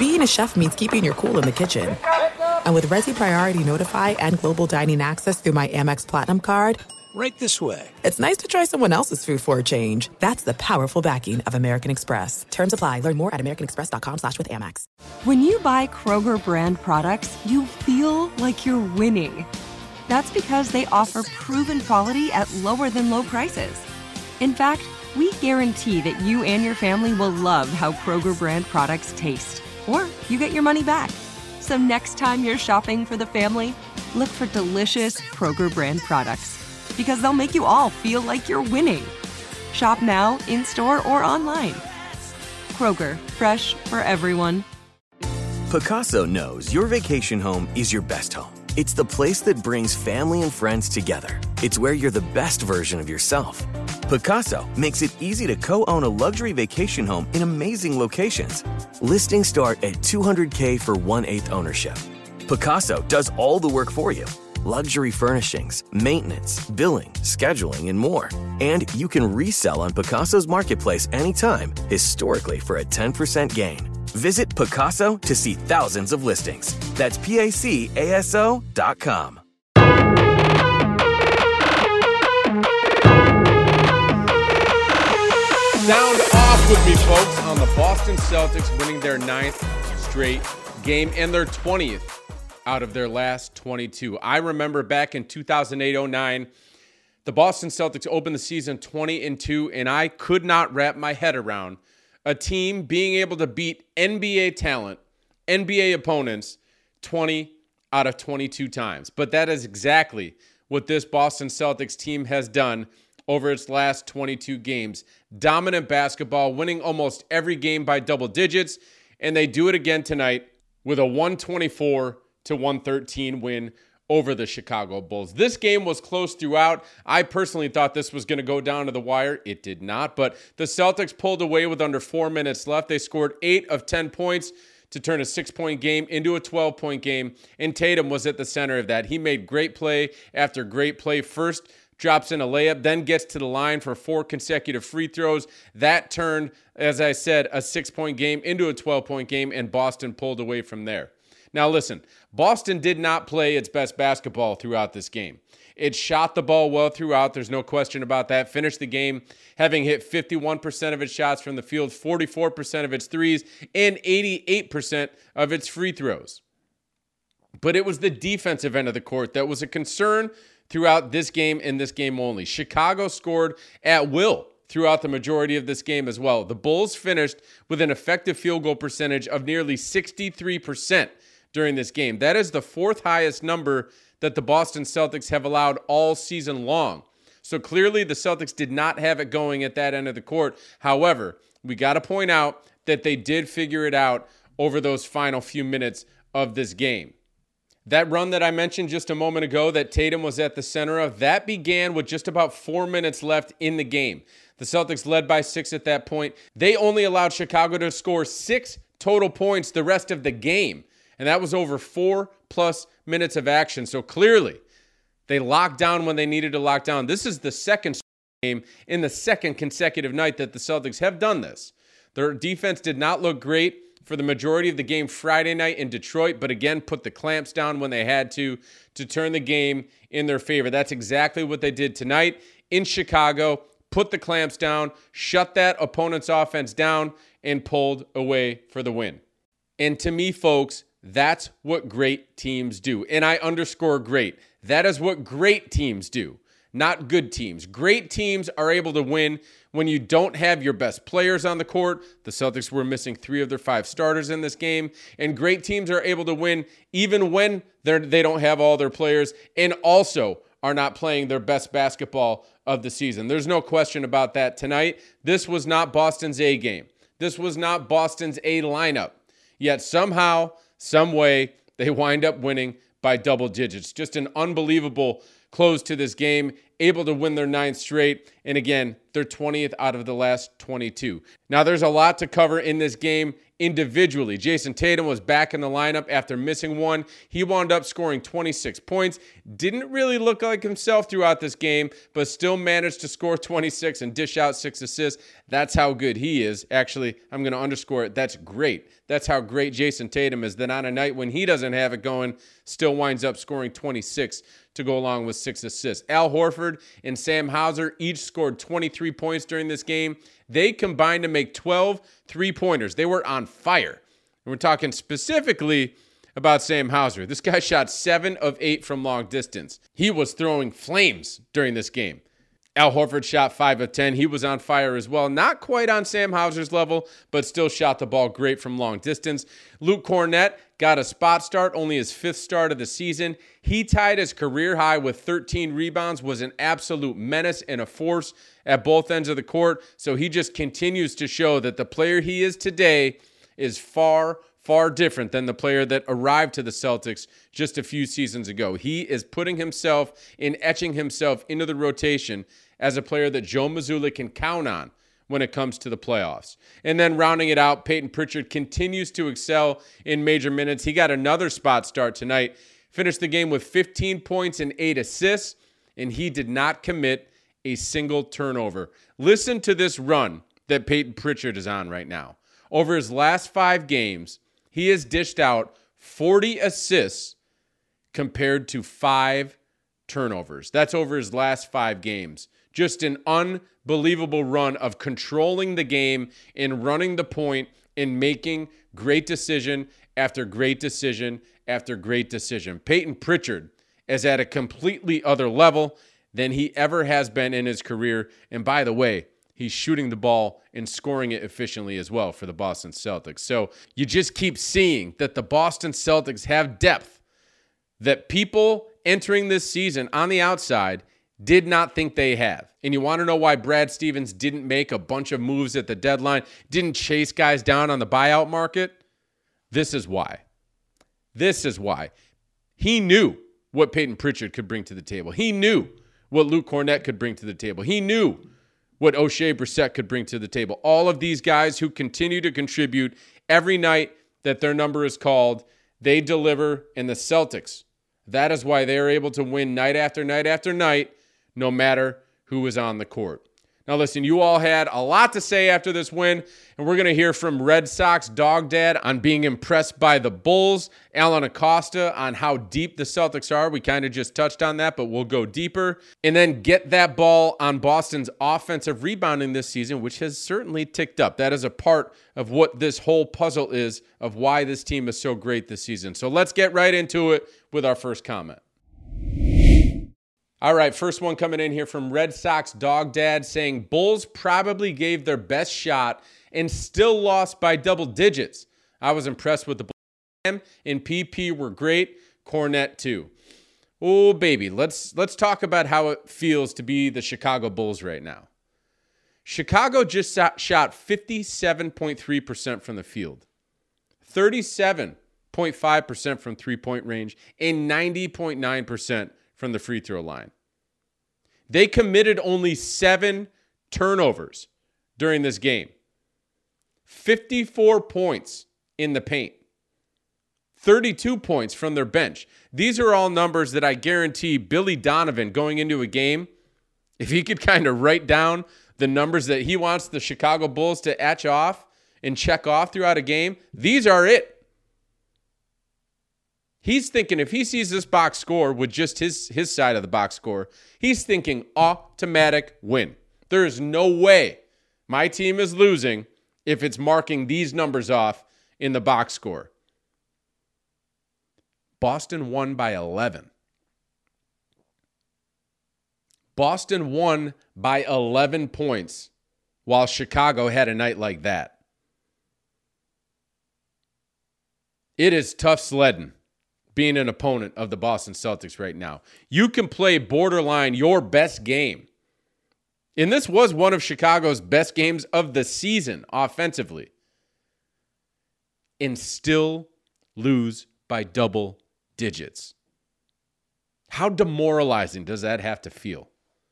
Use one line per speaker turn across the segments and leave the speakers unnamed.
Being a chef means keeping your cool in the kitchen. And with Resi Priority Notify and Global Dining Access through my Amex Platinum card,
right this way.
It's nice to try someone else's food for a change. That's the powerful backing of American Express. Terms apply. Learn more at americanexpress.com/withAmex.
When you buy Kroger brand products, you feel like you're winning. That's because they offer proven quality at lower than low prices. In fact, we guarantee that you and your family will love how Kroger brand products taste, or you get your money back. So next time you're shopping for the family, look for delicious Kroger brand products, because they'll make you all feel like you're winning. Shop now, in-store, or online. Kroger, fresh for everyone.
Pacaso knows your vacation home is your best home. It's the place that brings family and friends together. It's where you're the best version of yourself. Pacaso makes it easy to co-own a luxury vacation home in amazing locations. Listings start at $200K for 1/8 ownership. Pacaso does all the work for you. Luxury furnishings, maintenance, billing, scheduling, and more. And you can resell on Pacaso's marketplace anytime, historically for a 10% gain. Visit Pacaso to see thousands of listings. That's PACASO.com.
Sound off with me, folks, on the Boston Celtics winning their 9th straight game and their 20th out of their last 22. I remember back in 2008-09, the Boston Celtics opened the season 20-2, and I could not wrap my head around a team being able to beat NBA talent, NBA opponents, 20 out of 22 times. But that is exactly what this Boston Celtics team has done over its last 22 games. Dominant basketball, winning almost every game by double digits, and they do it again tonight with a 124-113 win over the Chicago Bulls. This game was close throughout. I personally thought this was going to go down to the wire. It did not, but the Celtics pulled away with under 4 minutes left. They scored 8 of 10 points to turn a 6-point game into a 12-point game, and Tatum was at the center of that. He made great play after great play. First, drops in a layup, then gets to the line for 4 consecutive free throws. That turned, as I said, a 6-point game into a 12-point game, and Boston pulled away from there. Now listen, Boston did not play its best basketball throughout this game. It shot the ball well throughout, there's no question about that. Finished the game having hit 51% of its shots from the field, 44% of its threes, and 88% of its free throws. But it was the defensive end of the court that was a concern throughout this game and this game only. Chicago scored at will throughout the majority of this game as well. The Bulls finished with an effective field goal percentage of nearly 63% during this game. That is the 4th highest number that the Boston Celtics have allowed all season long. So clearly the Celtics did not have it going at that end of the court. However, we got to point out that they did figure it out over those final few minutes of this game. That run that I mentioned just a moment ago that Tatum was at the center of, that began with just about 4 minutes left in the game. The Celtics led by 6 at that point. They only allowed Chicago to score 6 total points the rest of the game. And that was over 4+ minutes of action. So clearly, they locked down when they needed to lock down. This is the second game in the second consecutive night that the Celtics have done this. Their defense did not look great for the majority of the game Friday night in Detroit, but again, put the clamps down when they had to turn the game in their favor. That's exactly what they did tonight in Chicago. Put the clamps down, shut that opponent's offense down, and pulled away for the win. And to me, folks, that's what great teams do. And I underscore great. That is what great teams do, not good teams. Great teams are able to win when you don't have your best players on the court. The Celtics were missing 3 of their 5 starters in this game. And great teams are able to win even when they don't have all their players and also are not playing their best basketball of the season. There's no question about that tonight. This was not Boston's A game. This was not Boston's A lineup. Yet somehow, some way, they wind up winning by double digits. Just an unbelievable close to this game, able to win their 9th straight, and again, their 20th out of the last 22. Now, there's a lot to cover in this game individually. Jason Tatum was back in the lineup after missing one. He wound up scoring 26 points. Didn't really look like himself throughout this game, but still managed to score 26 and dish out 6 assists. That's how good he is. Actually, I'm going to underscore it. That's great That's how great Jason Tatum is. Then on a night when he doesn't have it going, still winds up scoring 26 to go along with 6 assists. Al Horford and Sam Hauser each scored 23 points during this game. They combined to make 12 three-pointers. They were on fire. And we're talking specifically about Sam Hauser. This guy shot 7 of 8 from long distance. He was throwing flames during this game. Al Horford shot 5 of 10. He was on fire as well. Not quite on Sam Hauser's level, but still shot the ball great from long distance. Luke Kornet got a spot start, only his 5th start of the season. He tied his career high with 13 rebounds, was an absolute menace and a force at both ends of the court. So he just continues to show that the player he is today is far different than the player that arrived to the Celtics just a few seasons ago. He is putting himself and etching himself into the rotation as a player that Joe Mazzulla can count on when it comes to the playoffs. And then rounding it out, Peyton Pritchard continues to excel in major minutes. He got another spot start tonight, finished the game with 15 points and 8 assists, and he did not commit a single turnover. Listen to this run that Peyton Pritchard is on right now. Over his last 5 games, he has dished out 40 assists compared to 5 turnovers. That's over his last 5 games. Just an unbelievable run of controlling the game and running the point and making great decision after great decision after great decision. Peyton Pritchard is at a completely other level than he ever has been in his career. And by the way, he's shooting the ball and scoring it efficiently as well for the Boston Celtics. So you just keep seeing that the Boston Celtics have depth that people entering this season on the outside did not think they have. And you want to know why Brad Stevens didn't make a bunch of moves at the deadline, didn't chase guys down on the buyout market? This is why. This is why. He knew what Peyton Pritchard could bring to the table. He knew what Luke Kornet could bring to the table. He knew what O'Shea Brissett could bring to the table. All of these guys who continue to contribute every night that their number is called, they deliver in the Celtics. That is why they are able to win night after night after night, no matter who is on the court. Now listen, you all had a lot to say after this win, and we're going to hear from Red Sox Dog Dad on being impressed by the Bulls, Alan Acosta on how deep the Celtics are. We kind of just touched on that, but we'll go deeper. And then get that ball on Boston's offensive rebounding this season, which has certainly ticked up. That is a part of what this whole puzzle is of why this team is so great this season. So let's get right into it with our first comment. All right, first one coming in here from Red Sox Dog Dad saying Bulls probably gave their best shot and still lost by double digits. I was impressed with the Bulls. And PP were great. Kornet too. Oh, baby, let's talk about how it feels to be the Chicago Bulls right now. Chicago just shot 57.3% from the field, 37.5% from three-point range, and 90.9% from the free throw line. They committed only 7 turnovers during this game. 54 points in the paint. 32 points from their bench. These are all numbers that I guarantee Billy Donovan going into a game, if he could kind of write down the numbers that he wants the Chicago Bulls to etch off and check off throughout a game, these are it. He's thinking if he sees this box score with just his side of the box score, he's thinking automatic win. There is no way my team is losing if it's marking these numbers off in the box score. Boston won by 11. Boston won by 11 points while Chicago had a night like that. It is tough sledding being an opponent of the Boston Celtics right now. You can play borderline your best game. And this was one of Chicago's best games of the season offensively. And still lose by double digits. How demoralizing does that have to feel?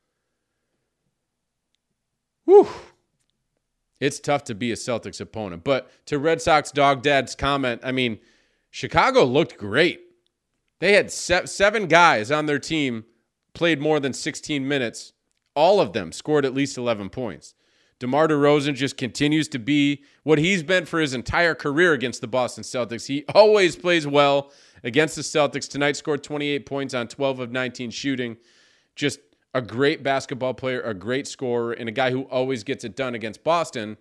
Whew. It's tough to be a Celtics opponent. But to Red Sox Dog Dad's comment, I mean, Chicago looked great. They had 7 guys on their team, played more than 16 minutes. All of them scored at least 11 points. DeMar DeRozan just continues to be what he's been for his entire career against the Boston Celtics. He always plays well against the Celtics. Tonight scored 28 points on 12 of 19 shooting. Just a great basketball player, a great scorer, and a guy who always gets it done against Boston.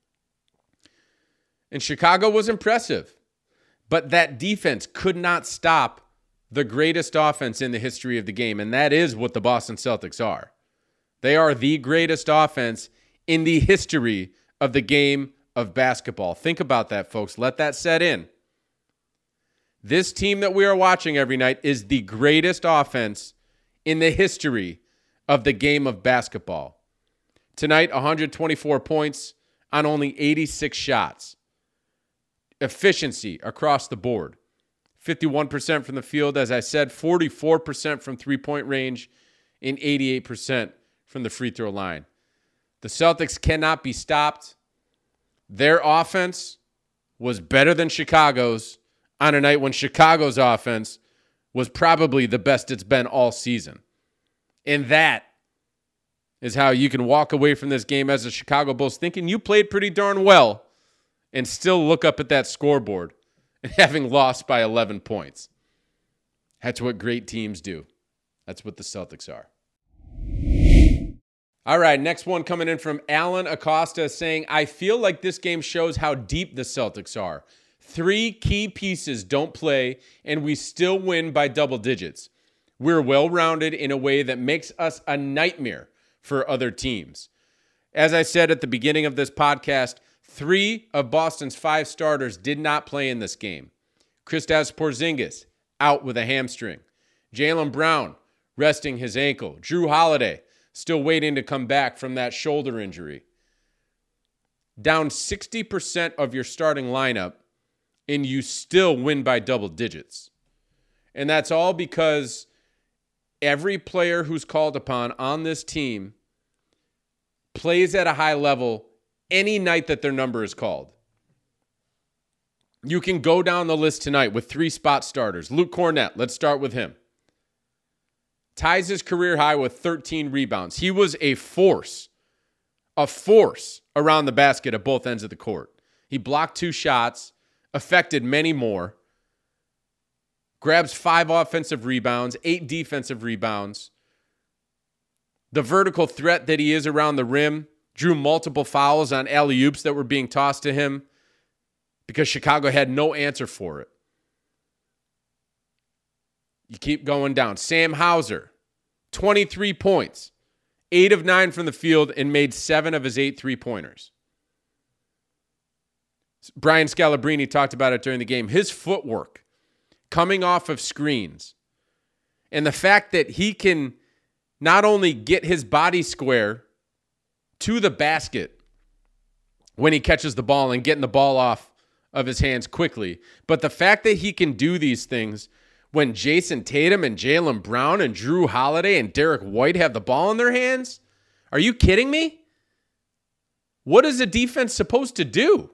And Chicago was impressive. But that defense could not stop the greatest offense in the history of the game, and that is what the Boston Celtics are. They are the greatest offense in the history of the game of basketball. Think about that, folks. Let that set in. This team that we are watching every night is the greatest offense in the history of the game of basketball. Tonight, 124 points on only 86 shots. Efficiency across the board. 51% from the field, as I said, 44% from three-point range, and 88% from the free throw line. The Celtics cannot be stopped. Their offense was better than Chicago's on a night when Chicago's offense was probably the best it's been all season. And that is how you can walk away from this game as a Chicago Bulls thinking you played pretty darn well and still look up at that scoreboard and having lost by 11 points. That's what great teams do. That's what the Celtics are. All right, next one coming in from Alan Acosta saying, I feel like this game shows how deep the Celtics are. 3 key pieces don't play, and we still win by double digits. We're well-rounded in a way that makes us a nightmare for other teams. As I said at the beginning of this podcast, 3 of Boston's 5 starters did not play in this game. Kristaps Porzingis, out with a hamstring. Jaylen Brown, resting his ankle. Jrue Holiday, still waiting to come back from that shoulder injury. Down 60% of your starting lineup, and you still win by double digits. And that's all because every player who's called upon on this team plays at a high level any night that their number is called. You can go down the list tonight with 3 spot starters. Luke Kornet, let's start with him. Ties his career high with 13 rebounds. He was a force around the basket at both ends of the court. He blocked 2 shots, affected many more, grabs 5 offensive rebounds, 8 defensive rebounds. The vertical threat that he is around the rim, drew multiple fouls on alley-oops that were being tossed to him because Chicago had no answer for it. You keep going down. Sam Hauser, 23 points, 8 of 9 from the field, and made 7 of his 8 three-pointers. Brian Scalabrine talked about it during the game. His footwork, coming off of screens, and the fact that he can not only get his body square to the basket when he catches the ball and getting the ball off of his hands quickly, but the fact that he can do these things when Jason Tatum and Jaylen Brown and Jrue Holiday and Derek White have the ball in their hands? Are you kidding me? What is a defense supposed to do?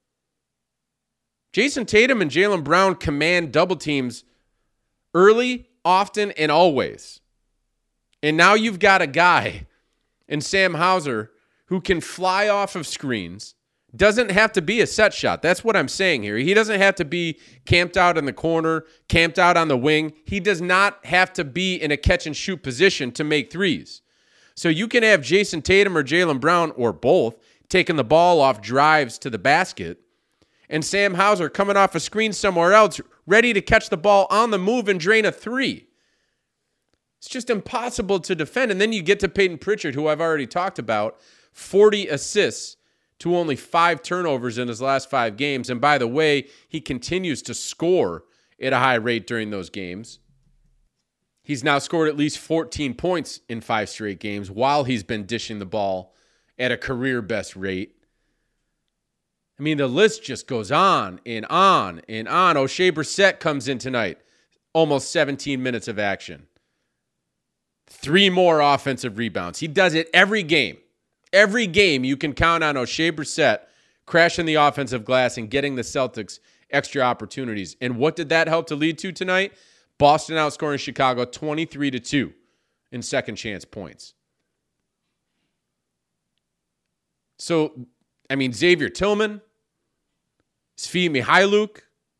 Jason Tatum and Jaylen Brown command double teams early, often, and always. And now you've got a guy in Sam Hauser who can fly off of screens. Doesn't have to be a set shot. That's what I'm saying here. He doesn't have to be camped out in the corner, camped out on the wing. He does not have to be in a catch and shoot position to make threes. So you can have Jason Tatum or Jaylen Brown or both taking the ball off drives to the basket, and Sam Hauser coming off a screen somewhere else, ready to catch the ball on the move and drain a 3. It's just impossible to defend. And then you get to Peyton Pritchard, who I've already talked about, 40 assists to only 5 turnovers in his last 5 games. And by the way, he continues to score at a high rate during those games. He's now scored at least 14 points in 5 straight games while he's been dishing the ball at a career best rate. I mean, the list just goes on and on and on. O'Shea Brissett comes in tonight, almost 17 minutes of action. 3 more offensive rebounds. He does it every game. Every game you can count on O'Shea Brissett crashing the offensive glass and getting the Celtics extra opportunities. And what did that help to lead to tonight? Boston outscoring Chicago 23-2 in second chance points. So, I mean, Xavier Tillman, Svi Mihailuk,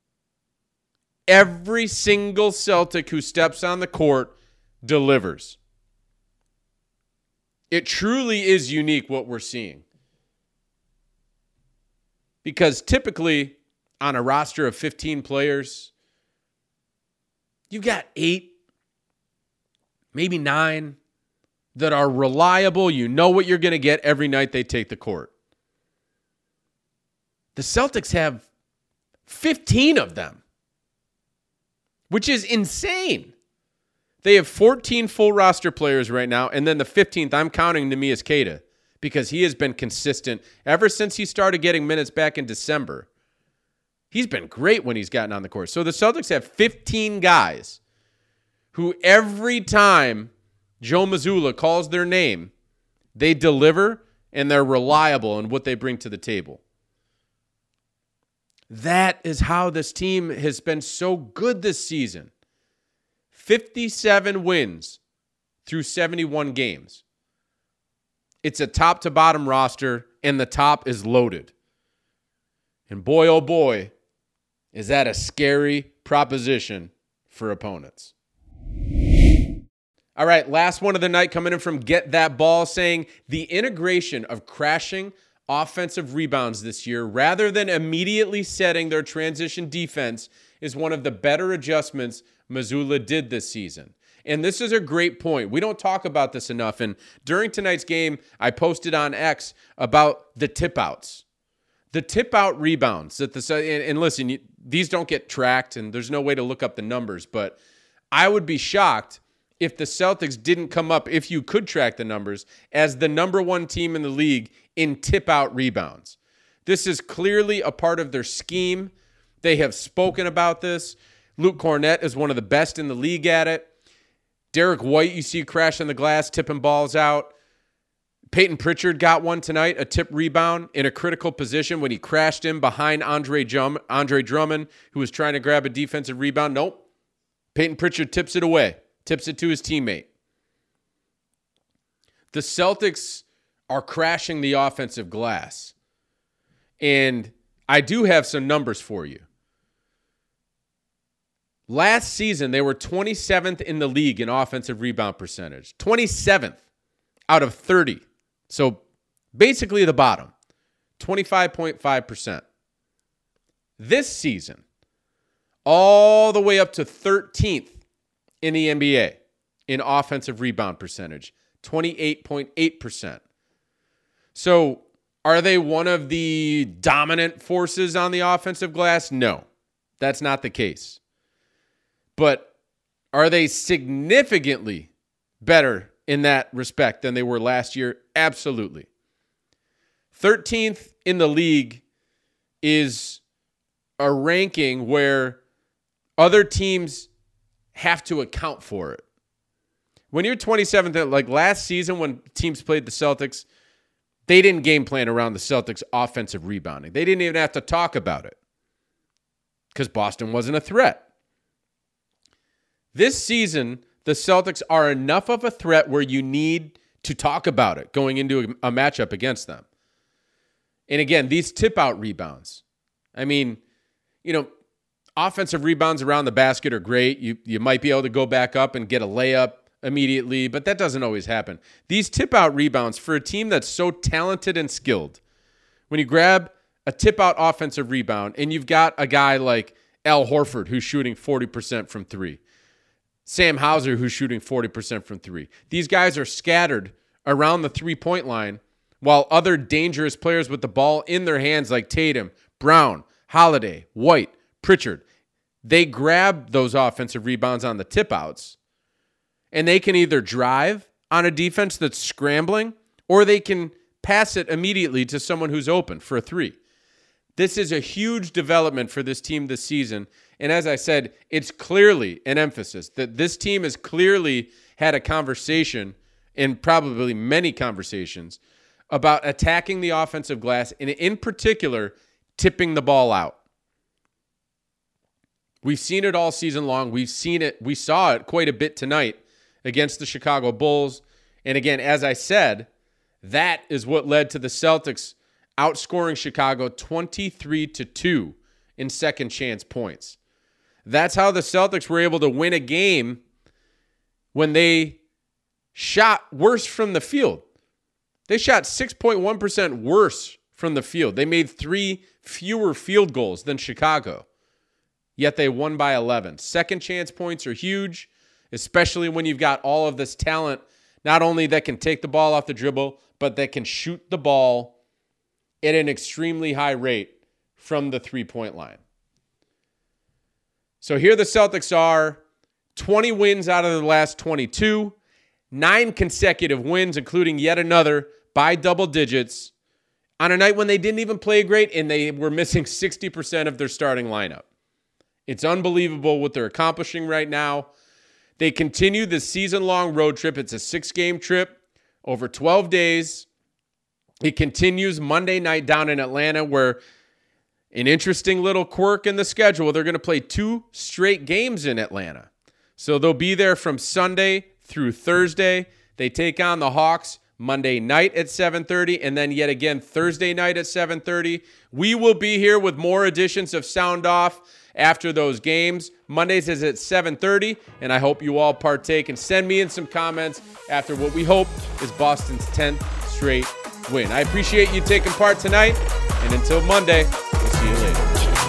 every single Celtic who steps on the court delivers. It truly is unique what we're seeing. Because typically on a roster of 15 players, you've got 8, maybe 9 that are reliable. You know what you're going to get every night they take the court. The Celtics have 15 of them, which is insane. They have 14 full roster players right now, and then the 15th, I'm counting Neemias Queta because he has been consistent ever since he started getting minutes back in December. He's been great when he's gotten on the court. So the Celtics have 15 guys who every time Joe Mazzulla calls their name, they deliver and they're reliable in what they bring to the table. That is how this team has been so good this season. 57 wins through 71 games. It's a top to bottom roster, and the top is loaded. And boy, oh boy, is that a scary proposition for opponents. All right, last one of the night coming in from Get That Ball saying the integration of crashing offensive rebounds this year rather than immediately setting their transition defense is one of the better adjustments Mazzulla did this season. And this is a great point. We don't talk about this enough. And during tonight's game, I posted on X about the tip outs. The tip out rebounds that and listen, these don't get tracked and there's no way to look up the numbers, but I would be shocked if the Celtics didn't come up, if you could track the numbers, as the number one team in the league in tip-out rebounds. This is clearly a part of their scheme. They have spoken about this. Luke Cornett is one of the best in the league at it. Derek White, you see crashing the glass, tipping balls out. Peyton Pritchard got one tonight, a tip rebound in a critical position when he crashed in behind Andre Drummond, who was trying to grab a defensive rebound. Nope. Peyton Pritchard tips it away. Tips it to his teammate. The Celtics are crashing the offensive glass. And I do have some numbers for you. Last season, they were 27th in the league in offensive rebound percentage. 27th out of 30. So basically the bottom. 25.5%. This season, all the way up to 13th in the NBA in offensive rebound percentage, 28.8%. So are they one of the dominant forces on the offensive glass? No, that's not the case. But are they significantly better in that respect than they were last year? Absolutely. 13th in the league is a ranking where other teams have to account for it. When you're 27th, like last season when teams played the Celtics, they didn't game plan around the Celtics' offensive rebounding. They didn't even have to talk about it because Boston wasn't a threat. This season, the Celtics are enough of a threat where you need to talk about it going into a matchup against them. And again, these tip-out rebounds. I mean, offensive rebounds around the basket are great. You might be able to go back up and get a layup immediately, but that doesn't always happen. These tip-out rebounds for a team that's so talented and skilled, when you grab a tip-out offensive rebound and you've got a guy like Al Horford who's shooting 40% from three, Sam Hauser who's shooting 40% from three. These guys are scattered around the three-point line while other dangerous players with the ball in their hands like Tatum, Brown, Holiday, White, Pritchard, they grab those offensive rebounds on the tip-outs, and they can either drive on a defense that's scrambling or they can pass it immediately to someone who's open for a three. This is a huge development for this team this season. And as I said, it's clearly an emphasis that this team has clearly had a conversation, and probably many conversations, about attacking the offensive glass and in particular, tipping the ball out. We've seen it all season long. We saw it quite a bit tonight against the Chicago Bulls. And again, as I said, That is what led to the Celtics outscoring Chicago 23-2 in second chance points. That's how the Celtics were able to win a game when they shot worse from the field. They shot 6.1% worse from the field. They made 3 fewer field goals than Chicago, yet they won by 11. Second chance points are huge, especially when you've got all of this talent, not only that can take the ball off the dribble, but that can shoot the ball at an extremely high rate from the three-point line. So here the Celtics are, 20 wins out of the last 22, 9 consecutive wins, including yet another by double digits, on a night when they didn't even play great and they were missing 60% of their starting lineup. It's unbelievable what they're accomplishing right now. They continue this season-long road trip. It's a 6-game trip over 12 days. It continues Monday night down in Atlanta, where an interesting little quirk in the schedule, they're going to play 2 straight games in Atlanta. So they'll be there from Sunday through Thursday. They take on the Hawks Monday night at 7:30, and then yet again Thursday night at 7:30. We will be here with more editions of Sound Off after those games. Mondays is at 7:30, and I hope you all partake and send me in some comments after what we hope is Boston's 10th straight win. I appreciate you taking part tonight, and until Monday, we'll see you later.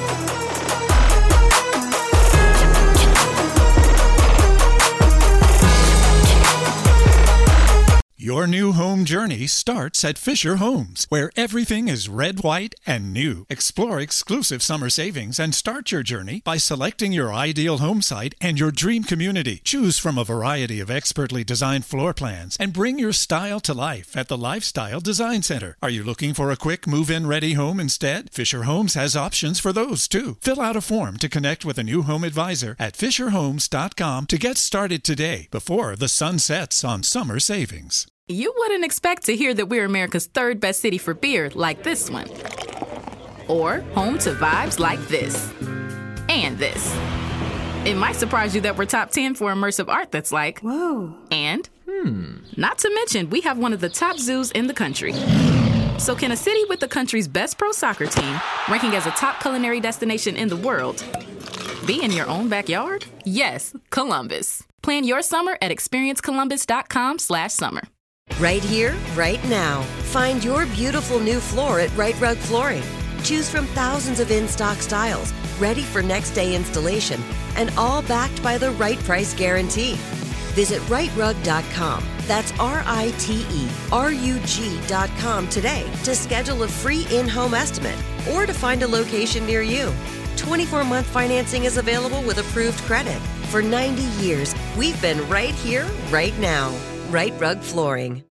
Your new home journey starts at Fisher Homes, where everything is red, white, and new. Explore exclusive summer savings and start your journey by selecting your ideal home site and your dream community. Choose from a variety of expertly designed floor plans and bring your style to life at the Lifestyle Design Center. Are you looking for a quick move-in ready home instead? Fisher Homes has options for those too. Fill out a form to connect with a new home advisor at FisherHomes.com to get started today before the sun sets on summer savings.
You wouldn't expect to hear that we're America's 3rd best city for beer like this one. Or home to vibes like this. And this. It might surprise you that we're top 10 for immersive art that's like, whoa. And, not to mention, we have one of the top zoos in the country. So can a city with the country's best pro soccer team, ranking as a top culinary destination in the world, be in your own backyard? Yes, Columbus. Plan your summer at experiencecolumbus.com/summer.
Right here, right now. Find your beautiful new floor at Right Rug Flooring. Choose from thousands of in-stock styles, ready for next day installation, and all backed by the right price guarantee. Visit rightrug.com. That's RITERUG.com today to schedule a free in-home estimate or to find a location near you. 24-month financing is available with approved credit. For 90 years, we've been right here, right now. Right Rug Flooring.